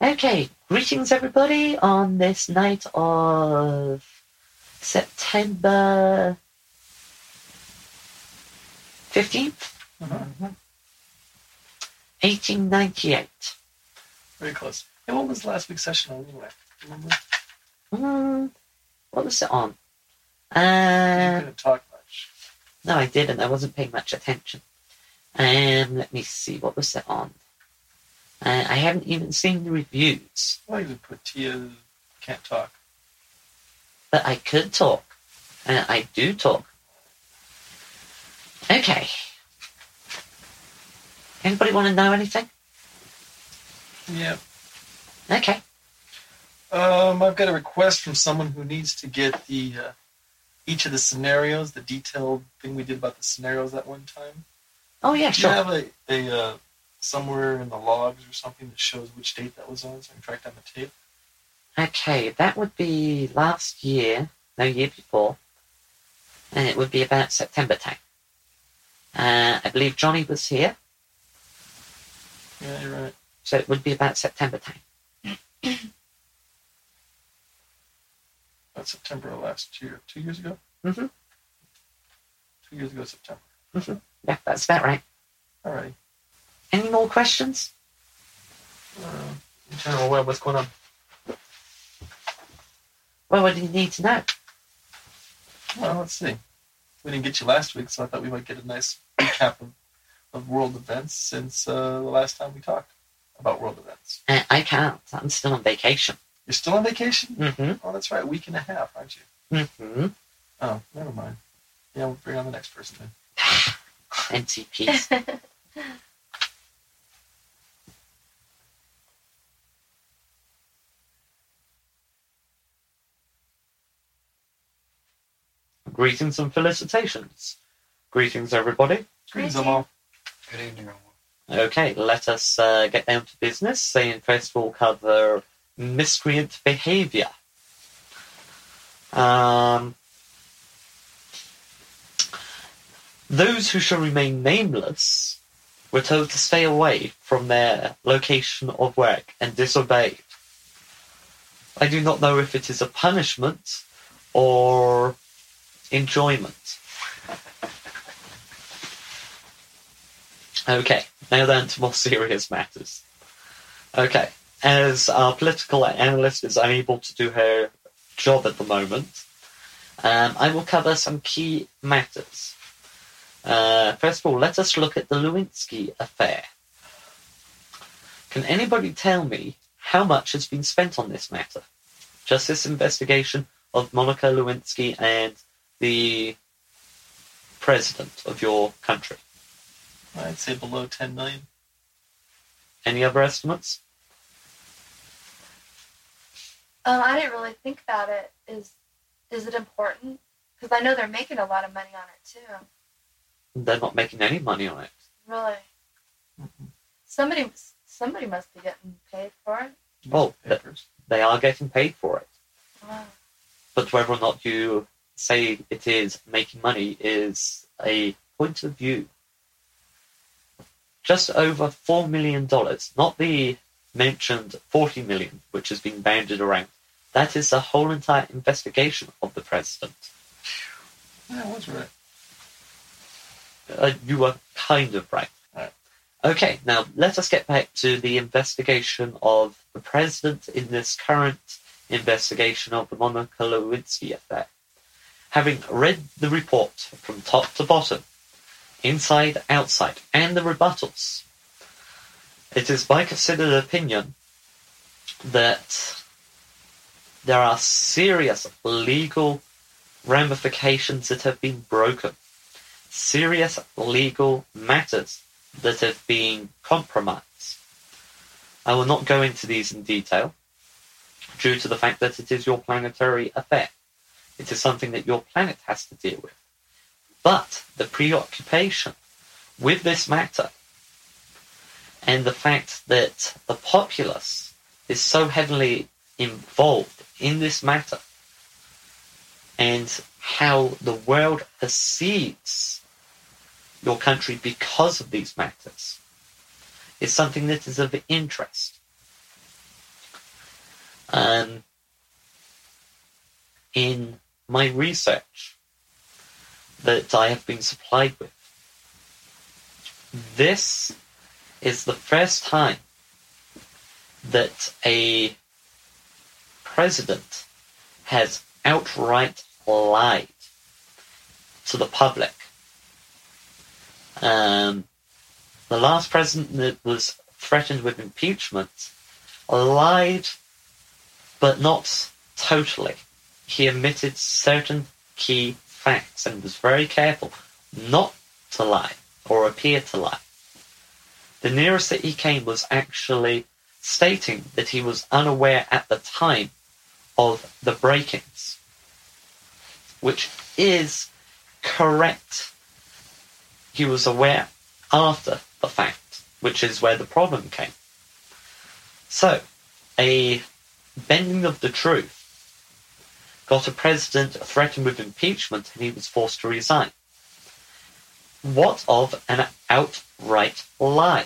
Okay, greetings everybody on this night of September 15th, 1898. Very close. Hey, what was last week's session on anyway? Remember? What was it on? You couldn't talk much. No, I didn't. I wasn't paying much attention. Let me see. What was it on? I haven't even seen the reviews. Well, you could put Tia can't talk. But I could talk. I do talk. Okay. Anybody want to know anything? Yeah. Okay. I've got a request from someone who needs to get the each of the scenarios, the detailed thing we did about the scenarios that one time. Oh, yeah, Do sure. you have a somewhere in the logs or something that shows which date that was on so I can track down the tape? Okay, that would be last year, no, year before, and it would be about September time. I believe Johnny was here, Yeah, you're right. so it would be about September time. That's September of last year. 2 years ago? Mm-hmm. 2 years ago, September. Mm-hmm. Yeah, that's about right. All right. Any more questions? In general, what's going on? Well, what do you need to know? Well, let's see. We didn't get you last week, so I thought we might get a nice recap of world events since the last time we talked about world events. I can't. I'm still on vacation. You're still on vacation? Mm-hmm. Oh, that's right. A week and a half, aren't you? Mm-hmm. Oh, never mind. Yeah, we'll bring on the next person then. NTPs. Greetings and felicitations. Greetings, everybody. Greetings, all. Good evening, all. Okay, let us get down to business. Saying first we'll cover miscreant behavior. Those who shall remain nameless were told to stay away from their location of work and disobeyed. I do not know if it is a punishment or enjoyment. Okay, now down to more serious matters. Okay, as our political analyst is unable to do her job at the moment, I will cover some key matters. First of all, let us look at the Lewinsky affair. Can anybody tell me how much has been spent on this matter? Just this investigation of Monica Lewinsky and the president of your country. I'd say below 10 million. Any other estimates? I didn't really think about it. Is it important? Because I know they're making a lot of money on it too. They're not making any money on it. Really? Mm-hmm. Somebody must be getting paid for it. Well, Papers. they are getting paid for it. Wow. But whether or not you say it is making money is a point of view. Just over $4 million, not the mentioned $40 million, which has been banded around. That is the whole entire investigation of the president. Yeah, I was right. You were kind of right. Right. Okay, now let us get back to the investigation of the president in this current investigation of the Monica Lewinsky affair. Having read the report from top to bottom, inside, outside, and the rebuttals, it is my considered opinion that there are serious legal ramifications that have been broken, serious legal matters that have been compromised. I will not go into these in detail, due to the fact that it is your planetary affair. It is something that your planet has to deal with. But the preoccupation with this matter and the fact that the populace is so heavily involved in this matter and how the world perceives your country because of these matters is something that is of interest. In my research that I have been supplied with, this is the first time that a president has outright lied to the public. The last president that was threatened with impeachment lied, but not totally. He omitted certain key facts and was very careful not to lie or appear to lie. The nearest that he came was actually stating that he was unaware at the time of the break-ins, which is correct. He was aware after the fact, which is where the problem came. So, a bending of the truth got a president threatened with impeachment and he was forced to resign. What of an outright lie?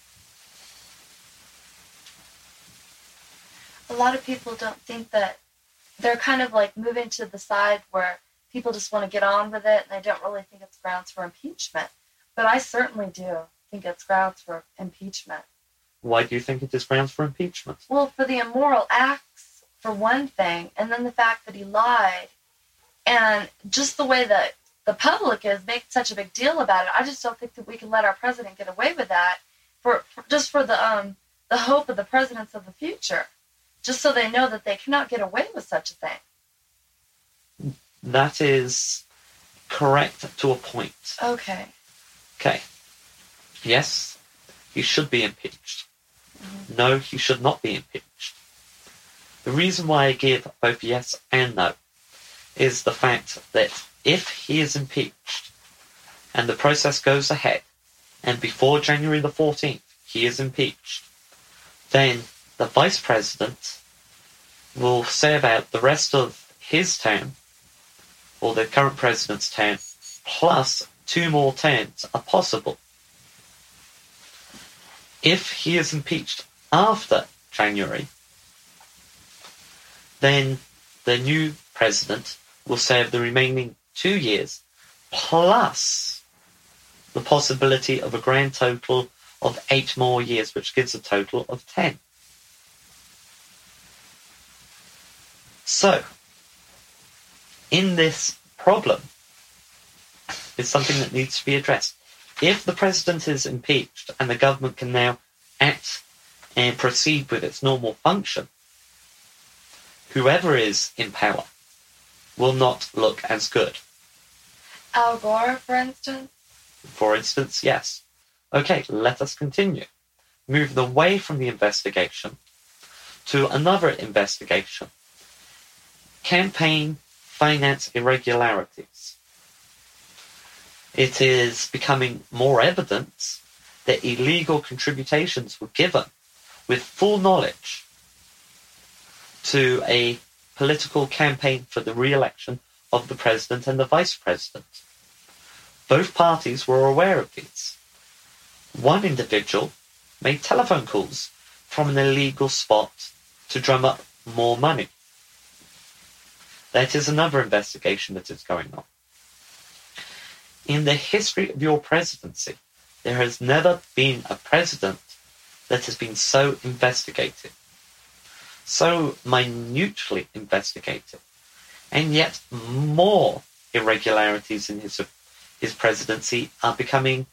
A lot of people don't think that. They're kind of like moving to the side where people just want to get on with it and they don't really think it's grounds for impeachment. But I certainly do think it's grounds for impeachment. Why do you think it is grounds for impeachment? Well, for the immoral acts, for one thing, and then the fact that he lied, and just the way that the public is making such a big deal about it. I just don't think that we can let our president get away with that for the hope of the presidents of the future, just so they know that they cannot get away with such a thing. That is correct to a point. Okay. Okay. Yes, he should be impeached. Mm-hmm. No, he should not be impeached. The reason why I give both yes and no is the fact that if he is impeached and the process goes ahead and before January the 14th he is impeached, then the vice president will serve out the rest of his term, or the current president's term, plus 2 more terms are possible. If he is impeached after January, then the new president will serve the remaining 2 years, plus the possibility of a grand total of 8 more years, which gives a total of 10. So, in this problem, is something that needs to be addressed. If the president is impeached and the government can now act and proceed with its normal function, whoever is in power will not look as good. Al Gore, for instance? For instance, yes. Okay, let us continue. Move away from the investigation to another investigation. Campaign finance irregularities. It is becoming more evident that illegal contributions were given with full knowledge to a political campaign for the re-election of the president and the vice president. Both parties were aware of these. One individual made telephone calls from an illegal spot to drum up more money. That is another investigation that is going on. In the history of your presidency, there has never been a president that has been so investigated, so minutely investigated, and yet more irregularities in his presidency are becoming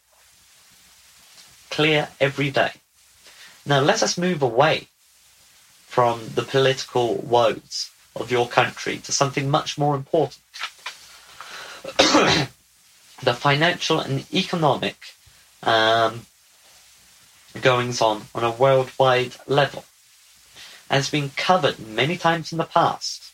clear every day. Now let us move away from the political woes of your country to something much more important. The financial and economic goings on a worldwide level has been covered many times in the past.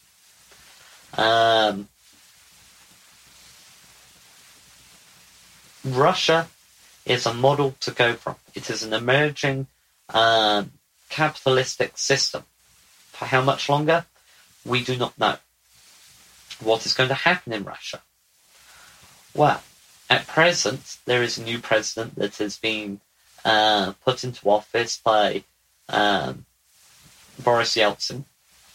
Russia is a model to go from. It is an emerging capitalistic system. For how much longer? We do not know. What is going to happen in Russia? Well, at present, there is a new president that has been put into office by Boris Yeltsin.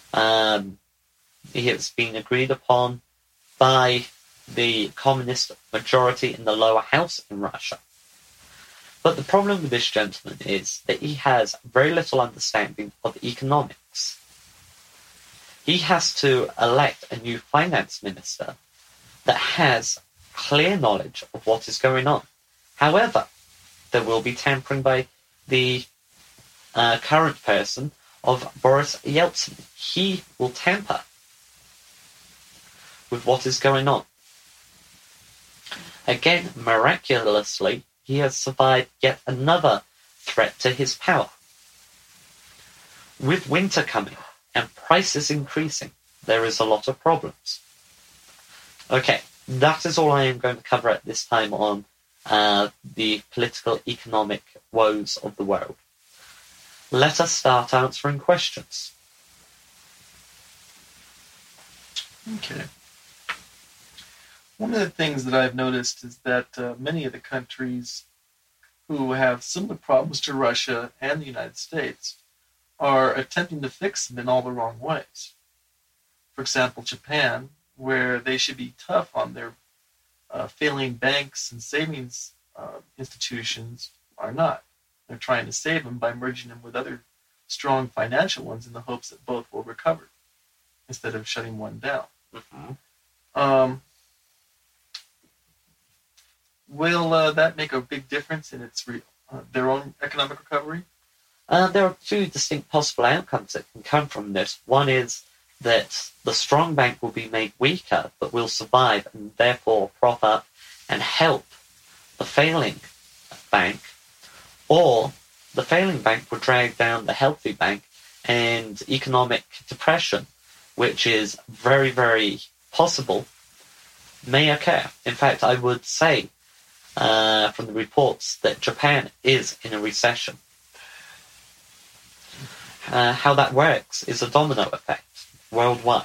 It has been agreed upon by the communist majority in the lower house in Russia. But the problem with this gentleman is that he has very little understanding of economics. He has to elect a new finance minister that has clear knowledge of what is going on. However, there will be tampering by the current person of Boris Yeltsin. He will tamper with what is going on. Again, miraculously, he has survived yet another threat to his power. With winter coming and prices increasing, there is a lot of problems. Okay, that is all I am going to cover at this time on the political economic woes of the world. Let us start answering questions. Okay. One of the things that I've noticed is that many of the countries who have similar problems to Russia and the United States are attempting to fix them in all the wrong ways. For example, Japan, where they should be tough on their failing banks and savings institutions, are not. They're trying to save them by merging them with other strong financial ones in the hopes that both will recover, instead of shutting one down. Mm-hmm. Will that make a big difference in their own economic recovery? There are two distinct possible outcomes that can come from this. One is that the strong bank will be made weaker, but will survive and therefore prop up and help the failing bank, or the failing bank will drag down the healthy bank, and economic depression, which is very, very possible, may occur. In fact, I would say from the reports that Japan is in a recession. How that works is a domino effect worldwide.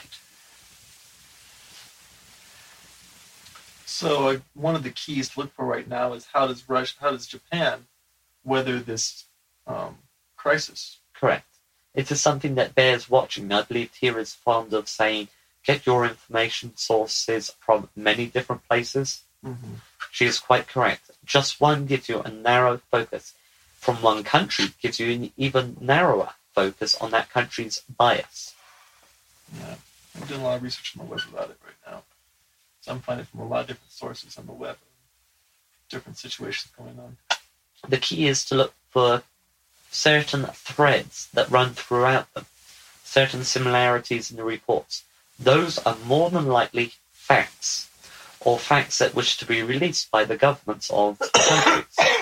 So one of the keys to look for right now is how does Japan weather this crisis? Correct. It is something that bears watching. I believe Tia is fond of saying, get your information sources from many different places. Mm-hmm. She is quite correct. Just one gives you a narrow focus. From one country gives you an even narrower focus on that country's bias. Yeah, I'm doing a lot of research on the web about it right now. So I'm finding from a lot of different sources on the web, different situations going on. The key is to look for certain threads that run throughout them, certain similarities in the reports. Those are more than likely facts, or facts that wish to be released by the governments of the countries.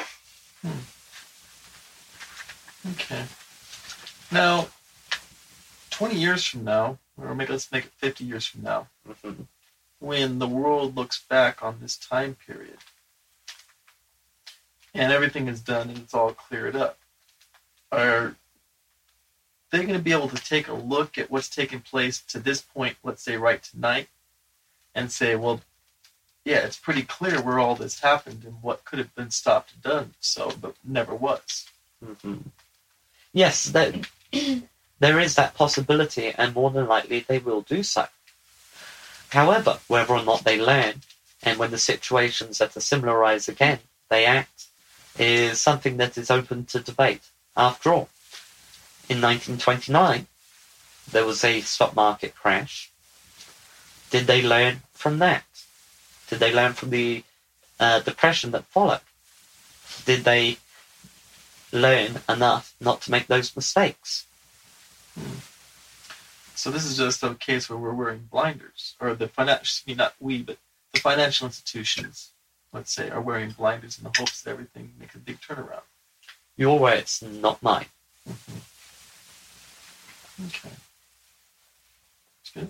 Okay. Now, 20 years from now, or let's make it 50 years from now, Mm-hmm. when the world looks back on this time period, and everything is done and it's all cleared up, are they going to be able to take a look at what's taken place to this point, let's say right tonight, and say, well, yeah, it's pretty clear where all this happened and what could have been stopped and done, but never was. Mm-hmm. Yes, there is that possibility, and more than likely they will do so. However, whether or not they learn, and when the situations that are similar arise again, they act, is something that is open to debate. After all, in 1929, there was a stock market crash. Did they learn from that? Did they learn from the depression that followed? Did they learn enough not to make those mistakes? So this is just a case where we're wearing blinders, or the financial institutions, let's say, are wearing blinders in the hopes that everything makes a big turnaround. Your words, not mine. Mm-hmm. Okay. That's good.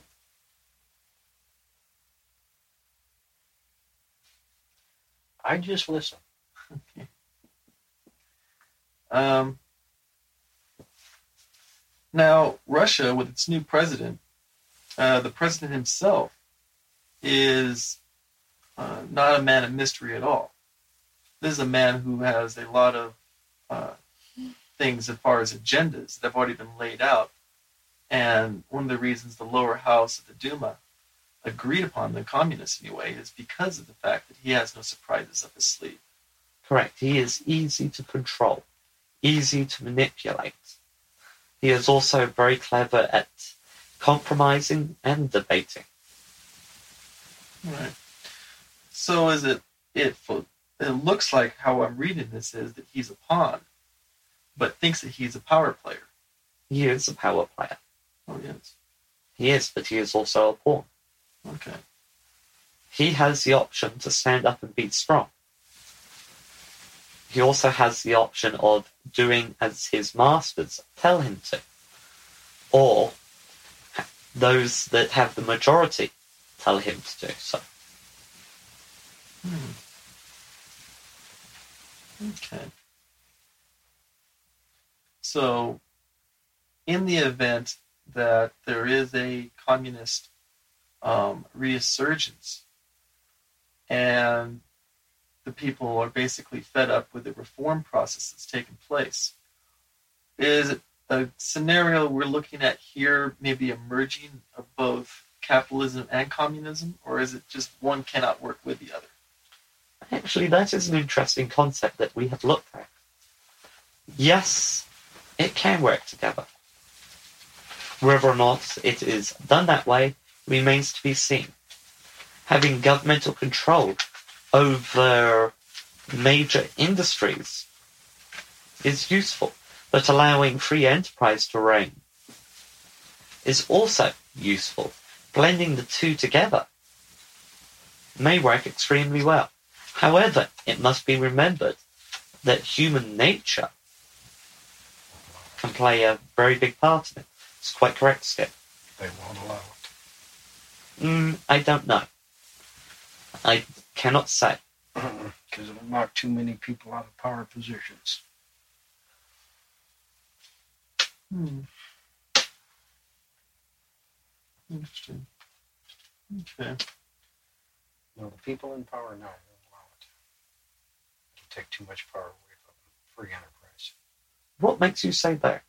I just listen. Okay. Now, Russia, with its new president, the president himself is not a man of mystery at all. This is a man who has a lot of things as far as agendas that have already been laid out, And one of the reasons the lower house of the Duma agreed upon the communists anyway is because of the fact that he has no surprises up his sleeve. Correct. He is easy to control, easy to manipulate. He is also very clever at compromising and debating. Right. So is it looks like how I'm reading this is that he's a pawn, but thinks that he's a power player. He is a power player. Oh, yes. He is, but he is also a pawn. Okay. He has the option to stand up and be strong. He also has the option of doing as his masters tell him to, or those that have the majority tell him to do so. Okay. So, in the event that there is a communist resurgence, and the people are basically fed up with the reform process that's taken place, is it a scenario we're looking at here maybe a merging of both capitalism and communism, or is it just one cannot work with the other? Actually, that is an interesting concept that we have looked at. Yes, it can work together. Whether or not it is done that way remains to be seen. Having governmental control over major industries is useful, but allowing free enterprise to reign is also useful. Blending the two together may work extremely well. However, it must be remembered that human nature can play a very big part in it. It's quite correct, Skip. They won't allow it. I don't know. I cannot say. Because it'll knock too many people out of power positions. Interesting. Okay. No, the people in power now won't allow it. It'll take too much power away from free enterprise. What makes you say that?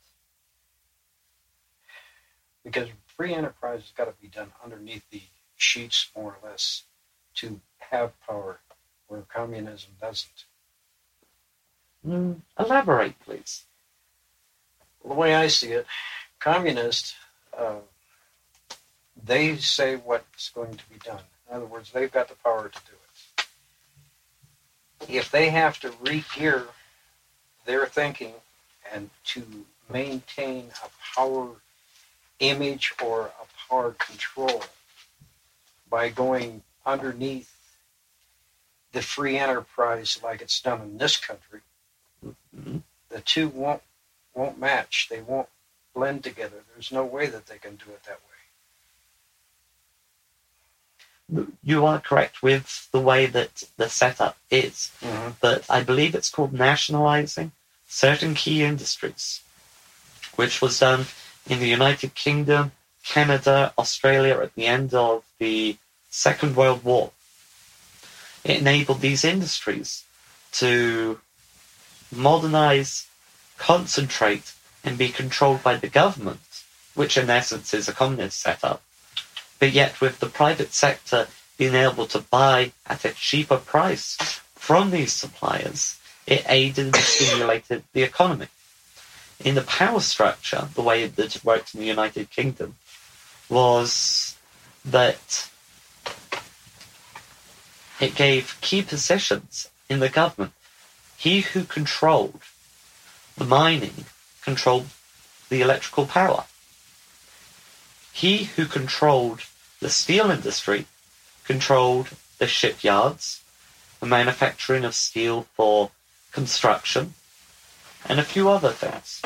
Because free enterprise has got to be done underneath the sheets, more or less, to have power, where communism doesn't. Elaborate, please. Well, the way I see it, communists, they say what's going to be done. In other words, they've got the power to do it. If they have to re-gear their thinking and to maintain a power image or a power control by going underneath the free enterprise like it's done in this country, the two won't match. They won't blend together. There's no way that they can do it that way. You are correct with the way that the setup is, but I believe it's called nationalizing certain key industries, which was done in the United Kingdom, Canada, Australia at the end of the Second World War. It enabled these industries to modernize, concentrate, and be controlled by the government, which in essence is a communist setup. But yet with the private sector being able to buy at a cheaper price from these suppliers, it aided and stimulated the economy. In the power structure, the way that it worked in the United Kingdom was that it gave key positions in the government. He who controlled the mining controlled the electrical power. He who controlled the steel industry controlled the shipyards, the manufacturing of steel for construction, and a few other things.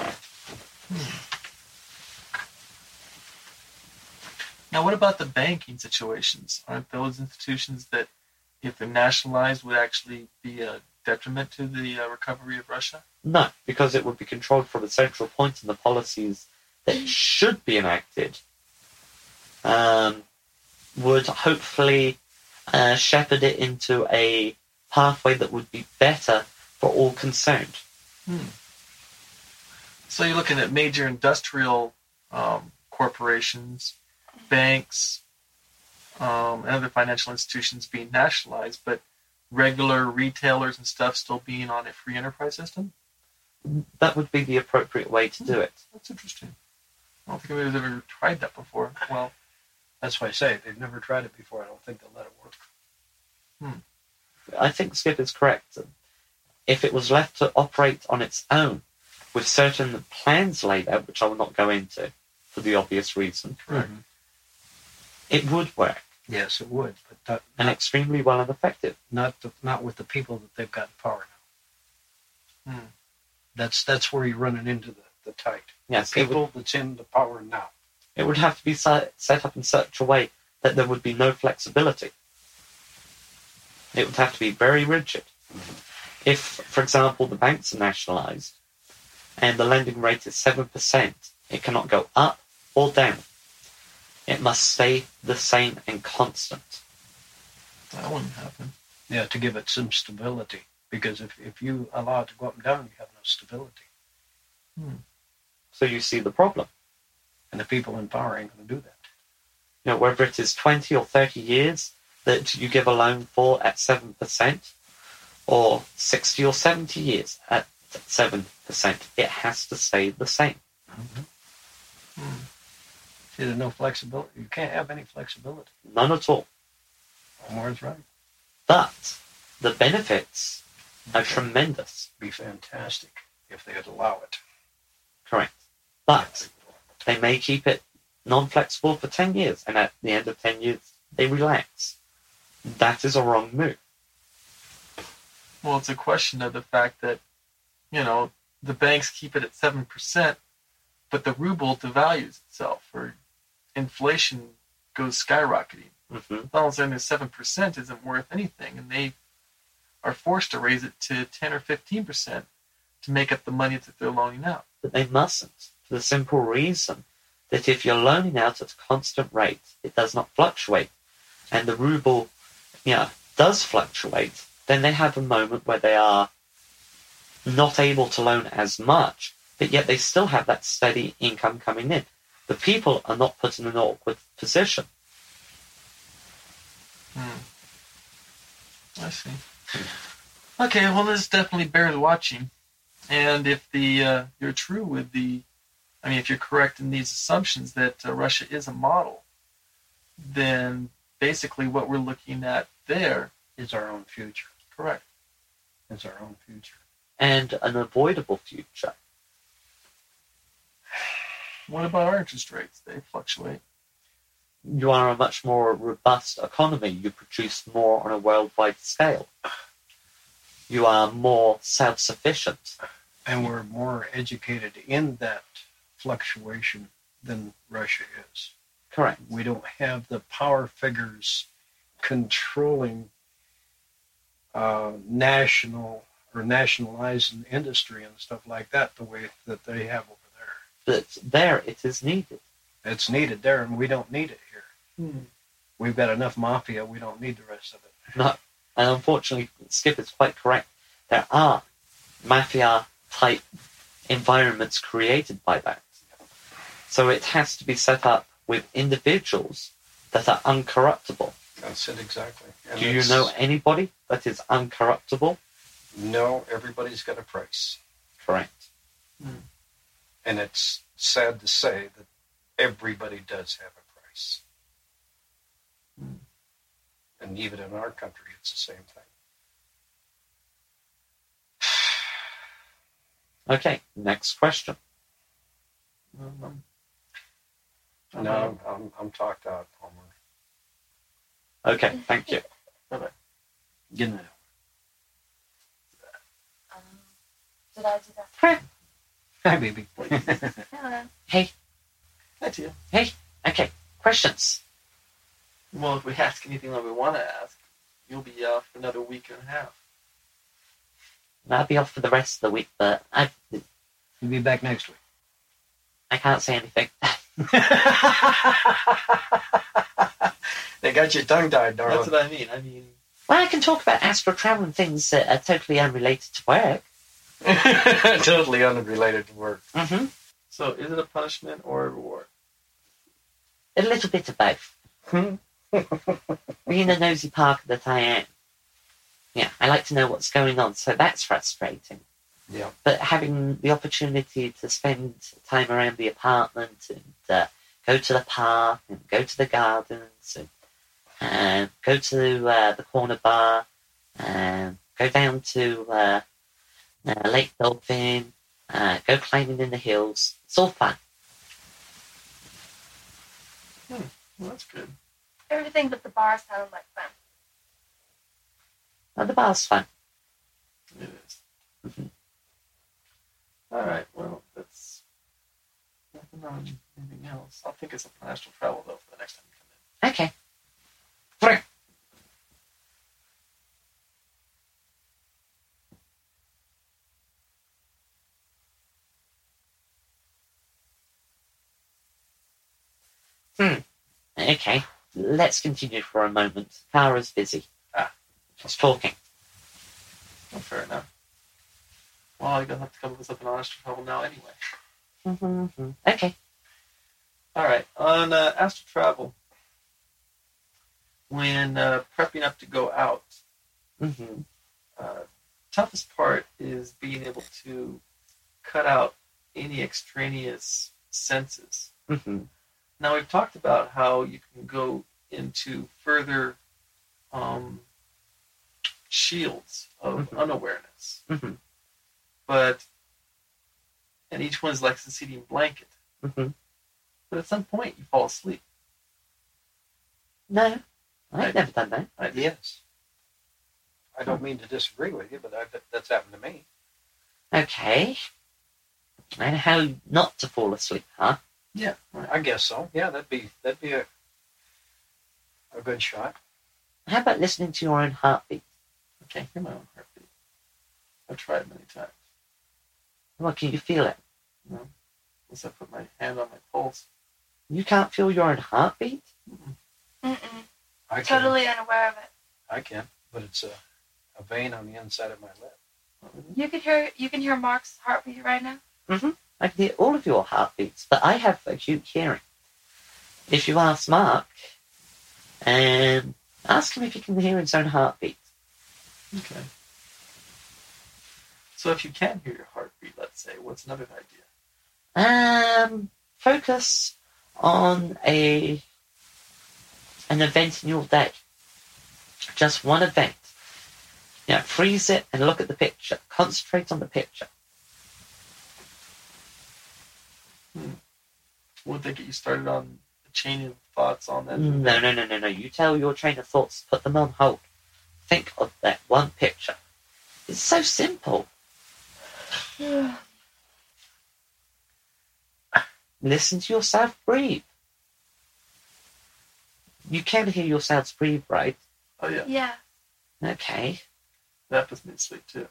Now, what about the banking situations? Aren't those institutions that, if they're nationalized, would actually be a detriment to the recovery of Russia? No, because it would be controlled from a central point, and the policies that should be enacted would hopefully shepherd it into a pathway that would be better for all concerned. So you're looking at major industrial corporations, banks, and other financial institutions being nationalized, but regular retailers and stuff still being on a free enterprise system? That would be the appropriate way to do it. That's interesting. I don't think anybody's ever tried that before. Well, That's why I say they've never tried it before. I don't think they'll let it work. I think Skip is correct. If it was left to operate on its own, with certain plans laid out, which I will not go into for the obvious reason, correct. it would work, Yes, it would, but and extremely well and effective. not with the people that they've got in power now. Hmm. That's where you're running into the tight. Yes, The it would, people that's in the power now. it would have to be set up in such a way that there would be no flexibility. It would have to be very rigid. If, for example, the banks are nationalised and the lending rate is 7%, it cannot go up or down. It must stay the same and constant. That wouldn't happen. Yeah, to give it some stability. Because if you allow it to go up and down, you have no stability. So you see the problem. And the people in power ain't going to do that. You know, whether it is 20 or 30 years that you give a loan for at 7%, or 60 or 70 years at 7%, it has to stay the same. See, there's no flexibility. You can't have any flexibility. None at all. Omar's right. But the benefits are tremendous. Be fantastic if they'd allow it. Correct. But they may keep it non-flexible for 10 years, and at the end of 10 years, they relax. That is a wrong move. Well, it's a question of the fact that, the banks keep it at 7%, but the ruble devalues itself, or inflation goes skyrocketing. All of a sudden, the 7% isn't worth anything, and they are forced to raise it to 10 or 15% to make up the money that they're loaning out. But they mustn't, for the simple reason that if you're loaning out at a constant rate, it does not fluctuate, and the ruble, does fluctuate, then they have a moment where they are not able to loan as much, but yet they still have that steady income coming in. The people are not put in an awkward position. I see. Okay, well, this definitely bears watching. And if you're true with if you're correct in these assumptions that Russia is a model, then basically what we're looking at there It's our own future. correct. It's our own future. And an avoidable future. What about our interest rates? They fluctuate. You are a much more robust economy. You produce more on a worldwide scale. You are more self-sufficient. And we're more educated in that fluctuation than Russia is. Correct. We don't have the power figures controlling national or nationalizing industry and stuff like that the way that they have over there. But there it is needed. It's needed there, and we don't need it here. We've got enough mafia. We don't need the rest of it. No. And unfortunately, Skip is quite correct. There are mafia-type environments created by that. So it has to be set up with individuals that are uncorruptible. That's it exactly. And Do you know anybody that is uncorruptible? No, everybody's got a price. Correct. And it's sad to say that everybody does have a price. And even in our country, it's the same thing. Okay, next question. No, I'm talked out, Homer. Okay, thank you. Good night. Did I do that? Hi, baby. Hello. Hey, Hi, Tia. okay, questions. Well, if we ask anything that we want to ask, you'll be off for another week and a half. I'll be off for the rest of the week, but You'll be back next week. I can't say anything. They got your tongue tied, darling. That's what I mean. Well, I can talk about astral travel and things that are totally unrelated to work. Totally unrelated to work. Mm-hmm. So, is it a punishment or a reward? A little bit of both. Being a nosy Parker that I am, yeah, I like to know what's going on, so that's frustrating. Yeah. But having the opportunity to spend time around the apartment and go to the park and go to the gardens and go to the corner bar and go down to Lake Dolphin, go climbing in the hills. It's all fun. Well, that's good. Everything but the bar sounds like fun. Well, the bar's fun. It is. All right. Well, that's nothing on anything else. I'll think of something on astral travel though for the next time you come in. Okay. Right. Okay. Let's continue for a moment. Kara's busy. She's talking. Oh, fair enough. Well, I'm gonna have to come up with something on astral travel now anyway. Okay. All right. On astral travel, when prepping up to go out, toughest part is being able to cut out any extraneous senses. Now, we've talked about how you can go into further shields of unawareness. But, and each one's like a succeeding blanket. But at some point, you fall asleep. No, I've never done that. I did. Yes. I don't mean to disagree with you, but that's happened to me. Okay. And how not to fall asleep, huh? Yeah, right. I guess so. Yeah, that'd be a good shot. How about listening to your own heartbeat? I can't hear my own heartbeat. I've tried many times. Well, can you feel it? No. Unless I put my hand on my pulse. You can't feel your own heartbeat? Mm-mm. I can. Totally unaware of it. I can, but it's a vein on the inside of my lip. You can hear Mark's heartbeat right now. I can hear all of your heartbeats, but I have acute hearing. If you ask Mark, ask him if he can hear his own heartbeat. Okay. So if you can hear your heartbeat, let's say, what's another idea? Focus on an event in your day. Just one event. Freeze it and look at the picture. Concentrate on the picture. Would they get you started on the chain of thoughts on that? No. You tell your train of thoughts, put them on hold. Think of that one picture. It's so simple. Listen to yourself breathe. You can hear yourselves breathe, right? Oh, yeah. Yeah. Okay. That puts me to sleep, too.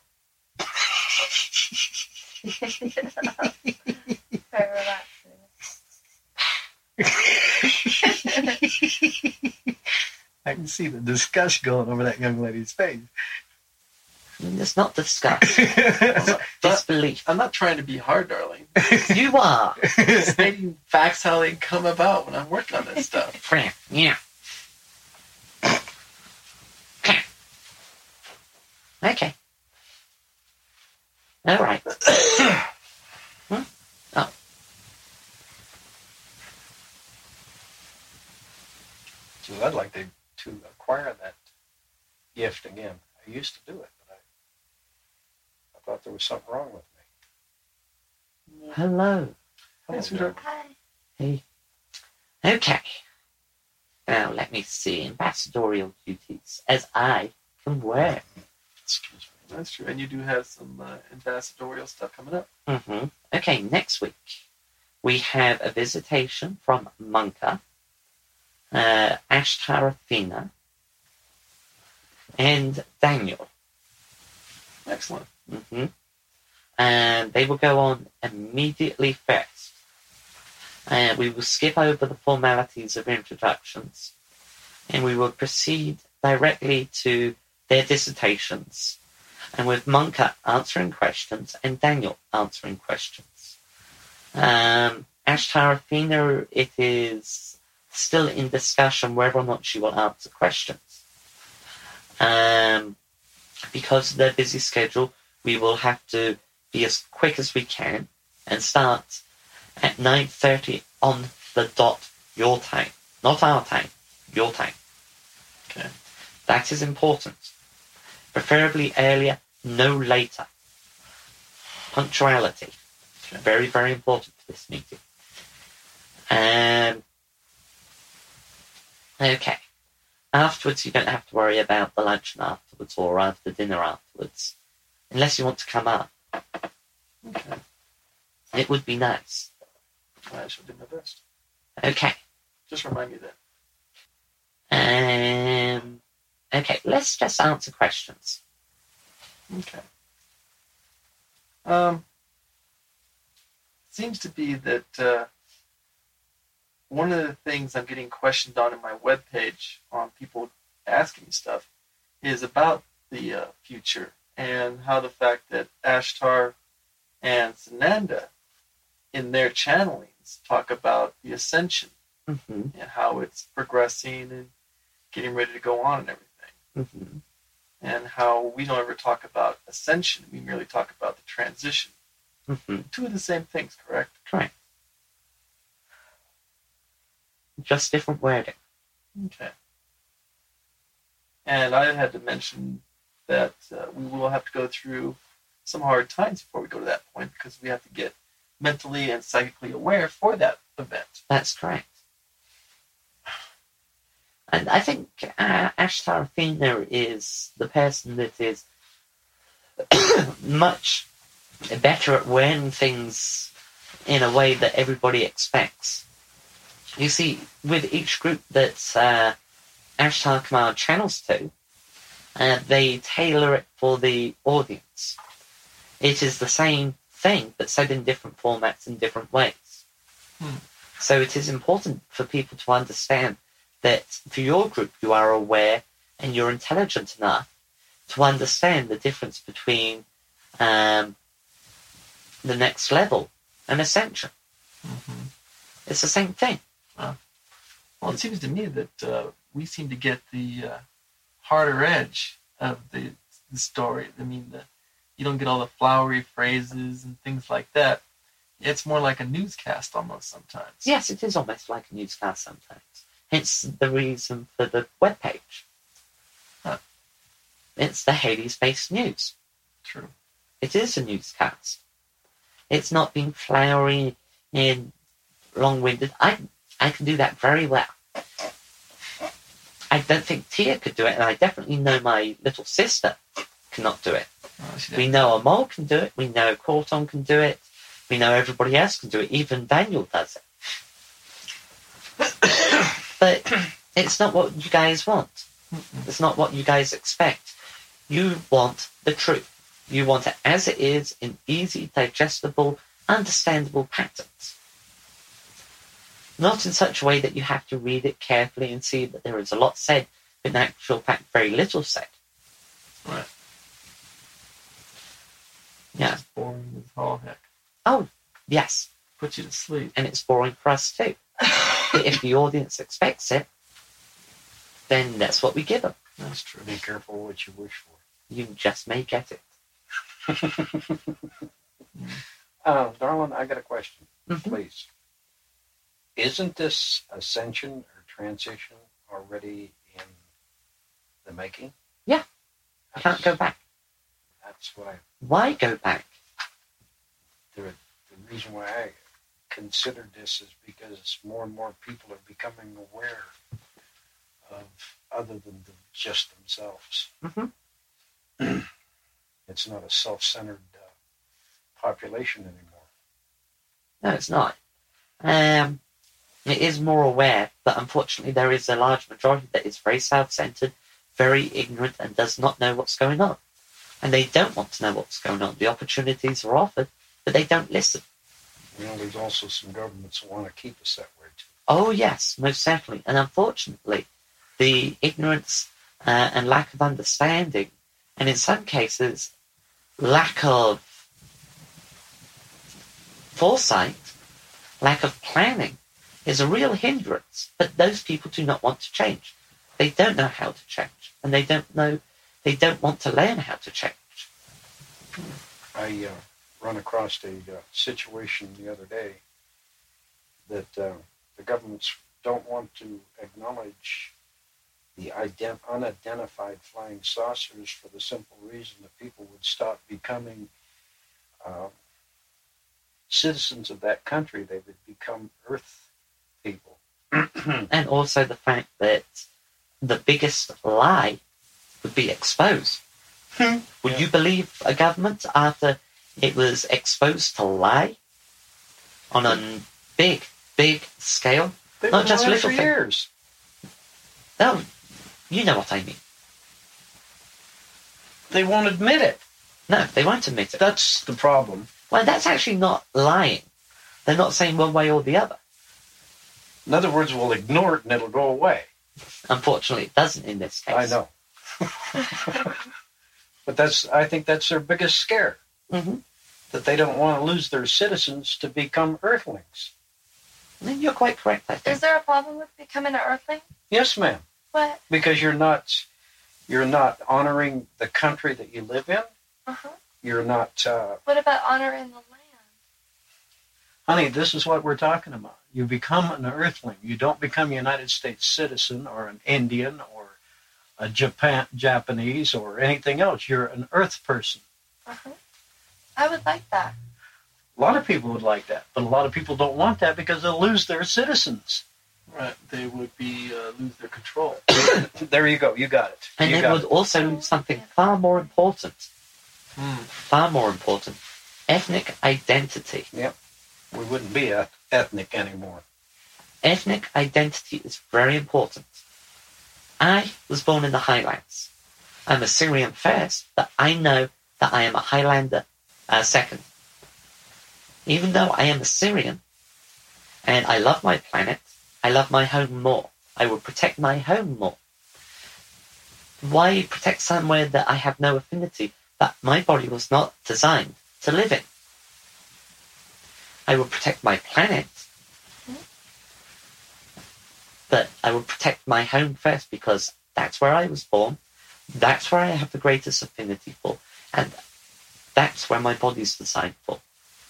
Very relaxing. I can see the disgust going over that young lady's face. It's not disgust. Disbelief. I'm not trying to be hard, darling. You are. Stating facts how they come about when I'm working on this stuff. Yeah. Okay. All right. Oh. So I'd like to acquire that gift again. I used to do it, but I thought there was something wrong with me. Hello. Hey, sweetheart. Hi. Hey. Okay. Now let me see. Ambassadorial duties as I can wear. Excuse me. That's true. And you do have some ambassadorial stuff coming up. Okay, next week we have a visitation from Munka, Ashtar Athena, and Daniel. Excellent. And they will go on immediately first. We will skip over the formalities of introductions, and we will proceed directly to their dissertations, and with Munka answering questions and Daniel answering questions. Ashtar Athena, it is still in discussion whether or not she will answer questions. Because of their busy schedule, we will have to be as quick as we can and start at 9:30 on the dot, your time. Not our time, your time. Okay. That is important. Preferably earlier, no later. Punctuality. Okay. Very, very important for this meeting. Okay. Afterwards, you don't have to worry about the luncheon afterwards or after dinner afterwards. Unless you want to come up. Okay. It would be nice. I shall do my best. Okay. Just remind me that. Okay, let's just answer questions. Okay. Seems to be that one of the things I'm getting questioned on in my webpage on people asking me stuff is about the future and how the fact that Ashtar and Sananda in their channelings talk about the ascension Mm-hmm. and how it's progressing and getting ready to go on and everything. Mm-hmm. And how we don't ever talk about ascension, we merely talk about the transition. Mm-hmm. Two of the same things, correct? Correct. Just different wording. Okay. And I had to mention that we will have to go through some hard times before we go to that point because we have to get mentally and psychically aware for that event. That's correct. And I think Ashtar Athena is the person that is much better at wearing things in a way that everybody expects. You see, with each group that Ashtar Command channels to, they tailor it for the audience. It is the same thing, but said in different formats in different ways. So it is important for people to understand that for your group you are aware and you're intelligent enough to understand the difference between the next level and ascension. Mm-hmm. It's the same thing. Well, it seems to me that we seem to get the harder edge of the story. I mean, you don't get all the flowery phrases and things like that. It's more like a newscast almost sometimes. Yes, it is almost like a newscast sometimes. Hence the reason for the webpage. Huh. It's the Hades-based news. True. It is a newscast. It's not being flowery and long-winded. I can do that very well. I don't think Tia could do it, and I definitely know my little sister cannot do it. We know Amol can do it. We know Corton can do it. We know everybody else can do it. Even Daniel does it. But it's not what you guys want. It's not what you guys expect. You want the truth. You want it as it is in easy, digestible, understandable patterns. Not in such a way that you have to read it carefully and see that there is a lot said, but in actual fact very little said. Right. Yeah. It's boring as all heck. Oh, yes. Put you to sleep. And it's boring for us too. But if the audience expects it, then that's what we give them. That's true. Be careful what you wish for. You just may get it. Darlin, I got a question, Mhm. please. Isn't this ascension or transition already in the making? Yeah. Can't go back. That's why Why go back? the reason why I considered this is because more and more people are becoming aware of other than just themselves. Mm-hmm. It's not a self-centered population anymore. No, it's not. It is more aware, but unfortunately there is a large majority that is very self-centered, very ignorant, and does not know what's going on. And they don't want to know what's going on. The opportunities are offered, but they don't listen. You know, there's also some governments that want to keep us that way too. Oh, yes, most certainly. And unfortunately, the ignorance and lack of understanding, and in some cases, lack of foresight, lack of planning, is a real hindrance, but those people do not want to change. They don't know how to change, and they don't want to learn how to change. I run across a situation the other day that the governments don't want to acknowledge the unidentified flying saucers for the simple reason that people would stop becoming citizens of that country. They would become Earth people. And also the fact that the biggest lie would be exposed. Would you believe a government after it was exposed to lie on a big, big scale? They've Not been just lying little for things. years. No, you know what I mean. They won't admit it. No, they won't admit it. That's the problem. Well, that's actually not lying. They're not saying one way or the other. In other words, we'll ignore it and it'll go away. Unfortunately, it doesn't in this case. I know. But I think that's their biggest scare, Mm-hmm. that they don't want to lose their citizens to become Earthlings. And you're quite correct, I think. Is there a problem with becoming an Earthling? Yes, ma'am. What? Because you're not honoring the country that you live in. Uh-huh. You're not. What about honoring the land? Honey, this is what we're talking about. You become an Earthling. You don't become a United States citizen or an Indian or a Japanese or anything else. You're an Earth person. Uh-huh. I would like that. A lot of people would like that, but a lot of people don't want that because they'll lose their citizens. Right, they would be lose their control. There you go. You got it. And You they got would it. also lose something far more important. Hmm. Far more important. Ethnic identity. We wouldn't be ethnic anymore. Ethnic identity is very important. I was born in the Highlands. I'm a Syrian first, but I know that I am a Highlander second. Even though I am a Syrian, and I love my planet, I love my home more. I will protect my home more. Why protect somewhere that I have no affinity, that my body was not designed to live in? I will protect my planet, but I will protect my home first because that's where I was born, that's where I have the greatest affinity for, and that's where my body's designed for.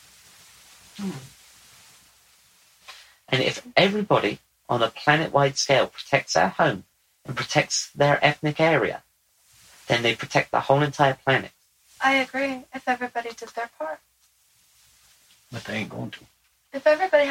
And if everybody on a planet-wide scale protects their home and protects their ethnic area, then they protect the whole entire planet. I agree, if everybody did their part. But they ain't going to. If everybody